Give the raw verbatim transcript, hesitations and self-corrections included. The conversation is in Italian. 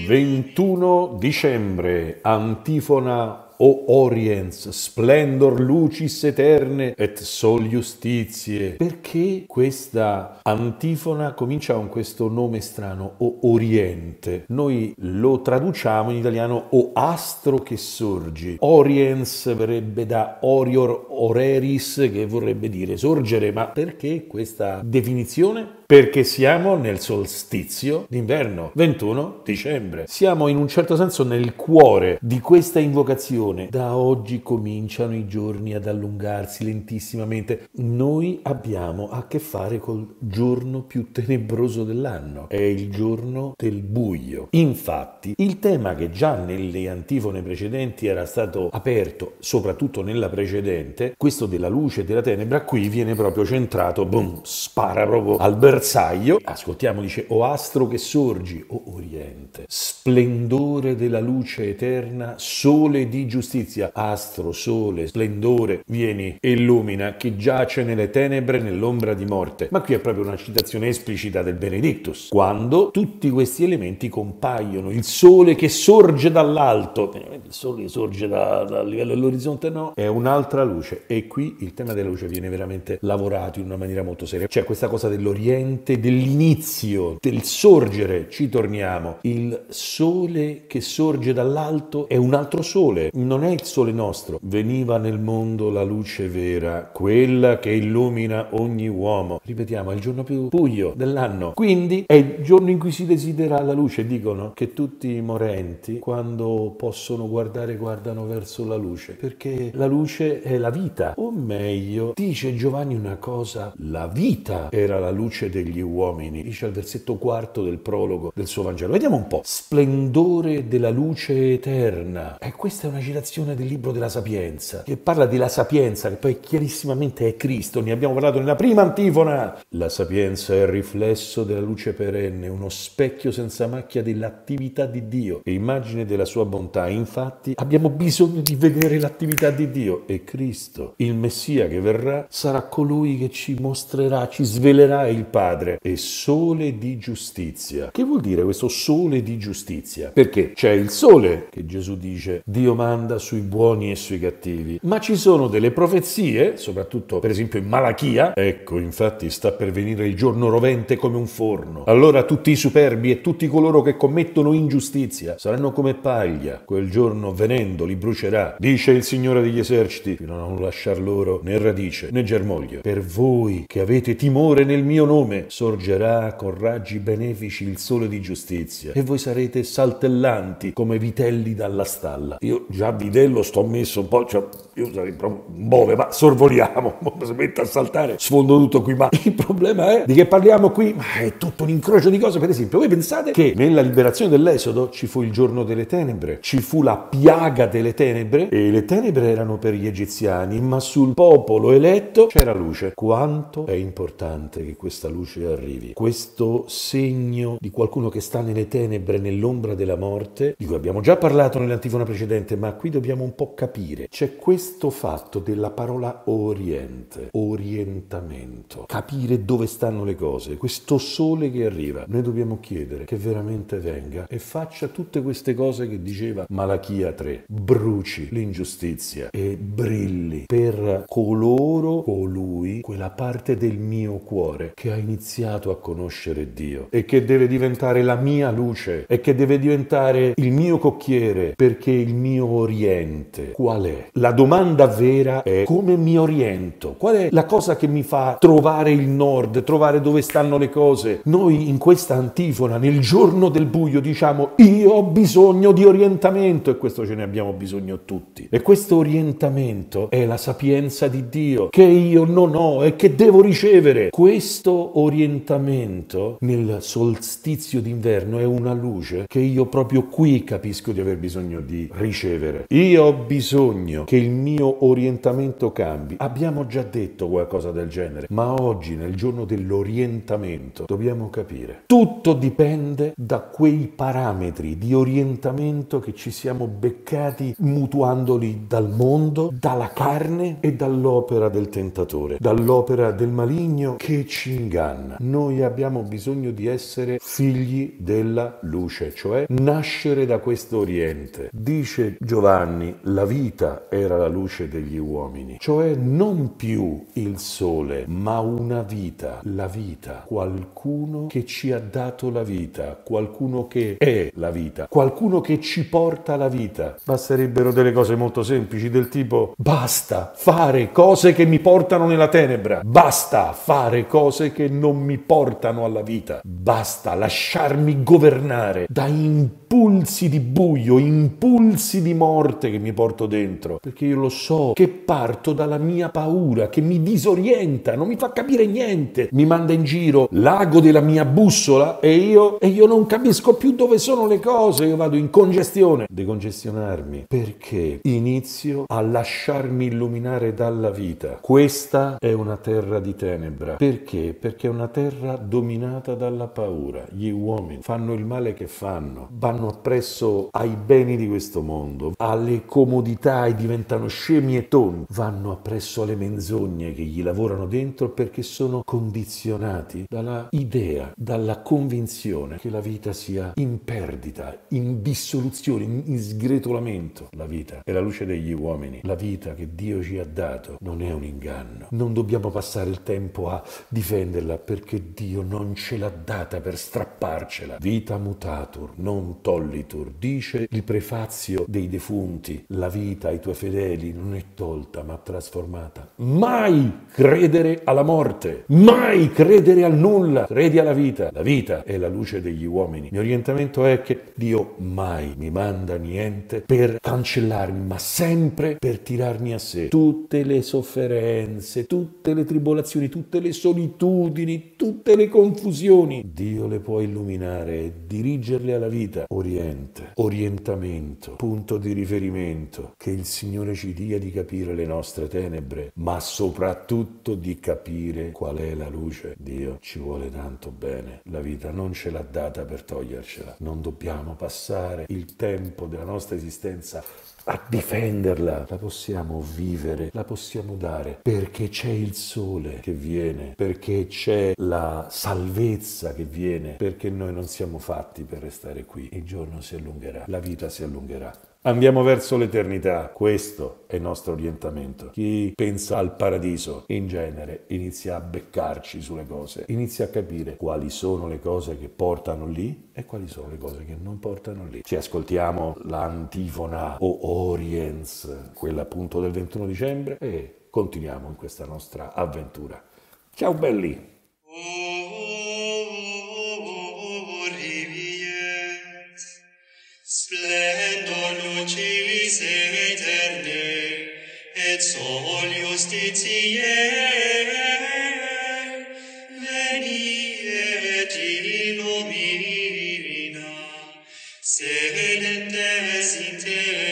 ventuno dicembre, antifona O oriens, splendor lucis eterne et sol justitiae. Perché questa antifona comincia con questo nome strano, O Oriente? Noi lo traduciamo in italiano O astro che sorgi. Oriens verrebbe da Orior Oreris, che vorrebbe dire sorgere. Ma perché questa definizione? Perché siamo nel solstizio d'inverno, ventuno dicembre. Siamo in un certo senso nel cuore di questa invocazione. Da oggi cominciano i giorni ad allungarsi lentissimamente. Noi abbiamo a che fare col giorno più tenebroso dell'anno. È il giorno del buio. Infatti, il tema che già nelle antifone precedenti era stato aperto, soprattutto nella precedente, questo della luce e della tenebra, qui viene proprio centrato, boom, spara proprio al bersaglio. Ascoltiamo, dice: O astro che sorgi, o Oriente, splendore della luce eterna, sole di giustizia. Astro, sole, splendore, vieni, illumina chi giace nelle tenebre, nell'ombra di morte. Ma qui è proprio una citazione esplicita del Benedictus, quando tutti questi elementi compaiono. Il sole che sorge dall'alto, il sole che sorge da, dal livello dell'orizzonte, no, è un'altra luce. E qui il tema della luce viene veramente lavorato in una maniera molto seria. C'è questa cosa dell'Oriente, dell'inizio, del sorgere. Ci torniamo. Il sole che sorge dall'alto è un altro sole, non è il sole nostro. Veniva nel mondo la luce vera, quella che illumina ogni uomo. Ripetiamo, è il giorno più buio dell'anno, quindi è il giorno in cui si desidera la luce. Dicono che tutti i morenti, quando possono guardare, guardano verso la luce, perché la luce è la vita. O meglio, dice Giovanni una cosa: la vita era la luce degli uomini, dice al versetto quarto del prologo del suo Vangelo. Vediamo un po'. Splendore della luce eterna. E questa è una citazione del libro della Sapienza, che parla della sapienza, che poi chiarissimamente è Cristo. Ne abbiamo parlato nella prima antifona. La sapienza è il riflesso della luce perenne, uno specchio senza macchia dell'attività di Dio e immagine della sua bontà. Infatti abbiamo bisogno di vedere l'attività di Dio, e Cristo, il Messia che verrà, sarà colui che ci mostrerà, ci svelerà il Padre. E sole di giustizia. Che vuol dire questo sole di giustizia? Perché c'è il sole che Gesù dice Dio manda sui buoni e sui cattivi, ma ci sono delle profezie, soprattutto per esempio in Malachia, ecco infatti sta per venire il giorno rovente come un forno, allora tutti i superbi e tutti coloro che commettono ingiustizia saranno come paglia, quel giorno venendo li brucerà, dice il Signore degli eserciti, fino a non lasciar loro né radice né germoglio. Per voi che avete timore nel mio nome sorgerà con raggi benefici il sole di giustizia e voi sarete saltellanti come vitelli dalla stalla. Io già vitello sto messo un po', cioè io sarei proprio un bove, ma sorvoliamo, si mette a saltare, sfondo tutto qui. Ma il problema è di che parliamo qui? Ma è tutto un incrocio di cose. Per esempio, voi pensate che nella liberazione dell'Esodo ci fu il giorno delle tenebre, ci fu la piaga delle tenebre, e le tenebre erano per gli egiziani, ma sul popolo eletto c'era luce. Quanto è importante che questa luce arrivi, questo segno di qualcuno che sta nelle tenebre, nell'ombra della morte, di cui abbiamo già parlato nell'antifona precedente, ma qui dobbiamo un po' capire. C'è questo fatto della parola oriente, orientamento, capire dove stanno le cose, questo sole che arriva. Noi dobbiamo chiedere che veramente venga e faccia tutte queste cose che diceva Malachia tre, bruci l'ingiustizia e brilli per coloro, colui, quella parte del mio cuore che ha iniziato a conoscere Dio e che deve diventare la mia luce e che deve diventare il mio cocchiere, perché il mio oriente qual è? La domanda vera è: come mi oriento? Qual è la cosa che mi fa trovare il nord, trovare dove stanno le cose? Noi in questa antifona, nel giorno del buio, diciamo: io ho bisogno di orientamento, e questo ce ne abbiamo bisogno tutti. E questo orientamento è la sapienza di Dio che io non ho e che devo ricevere. Questo orientamento nel solstizio d'inverno è una luce che io proprio qui capisco di aver bisogno di ricevere. Signore, io ho bisogno che il mio orientamento cambi. Abbiamo già detto qualcosa del genere, ma oggi, nel giorno dell'orientamento, dobbiamo capire. Tutto dipende da quei parametri di orientamento che ci siamo beccati mutuandoli dal mondo, dalla carne e dall'opera del tentatore, dall'opera del maligno che ci inganna. Noi abbiamo bisogno di essere figli della luce, cioè nascere da questo oriente. Dice Giovanni, la vita era la luce degli uomini, cioè non più il sole, ma una vita, la vita, qualcuno che ci ha dato la vita, qualcuno che è la vita, qualcuno che ci porta la vita. Basterebbero delle cose molto semplici del tipo: basta fare cose che mi portano nella tenebra, basta fare cose che non mi portano alla vita, basta lasciarmi governare da impulsi di buio, impulsi di morte che mi porto dentro, perché io lo so che parto dalla mia paura che mi disorienta, non mi fa capire niente, mi manda in giro, l'ago della mia bussola e io, e io non capisco più dove sono le cose, io vado in congestione. Decongestionarmi perché inizio a lasciarmi illuminare dalla vita. Questa è una terra di tenebra. Perché? Perché è una terra dominata dalla paura. Gli uomini fanno il male che fanno, vanno appresso ai beni di questo mondo, alle comodità e diventano scemi e tonti, vanno appresso alle menzogne che gli lavorano dentro perché sono condizionati dalla idea, dalla convinzione che la vita sia in perdita, in dissoluzione, in, in sgretolamento. La vita è la luce degli uomini. La vita che Dio ci ha dato non è un inganno. Non dobbiamo passare il tempo a difenderla perché Dio non ce l'ha data per strapparcela. Vita mutatur, non tollitur, dice il prefazio dei defunti. La vita ai tuoi fedeli non è tolta ma trasformata. Mai credere alla morte, mai credere al nulla, credi alla vita. La vita è la luce degli uomini. Il mio orientamento è che Dio mai mi manda niente per cancellarmi, ma sempre per tirarmi a sé. Tutte le sofferenze, tutte le tribolazioni, tutte le solitudini, tutte le confusioni, Dio le può illuminare e dirigerle alla vita. Oriente, orientamento, punto di riferimento. Che il Signore ci dia di capire le nostre tenebre, ma soprattutto di capire qual è la luce. Dio ci vuole tanto bene. La vita non ce l'ha data per togliercela. Non dobbiamo passare il tempo della nostra esistenza a difenderla. La possiamo vivere, la possiamo dare, perché c'è il sole che viene, perché c'è la salvezza che viene, perché noi non siamo fatti per restare qui. Il giorno si allungherà, la vita si allungherà. Andiamo verso l'eternità, questo è il nostro orientamento. Chi pensa al paradiso, in genere, inizia a beccarci sulle cose, inizia a capire quali sono le cose che portano lì e quali sono le cose che non portano lì. Ci ascoltiamo l'antifona o Oriens, quella appunto del ventuno dicembre, e continuiamo in questa nostra avventura. Ciao belli! Splendor lucis aeterne, et sol justitiae, veni et illumina, sedentes in te.